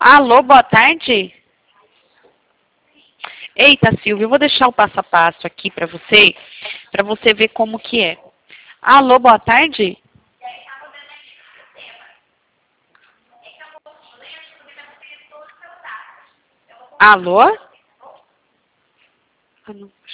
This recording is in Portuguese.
Alô, boa tarde? Eita, Silvia, eu vou deixar o passo a passo aqui para você ver como que é. Alô, boa tarde? Alô? Ah, não.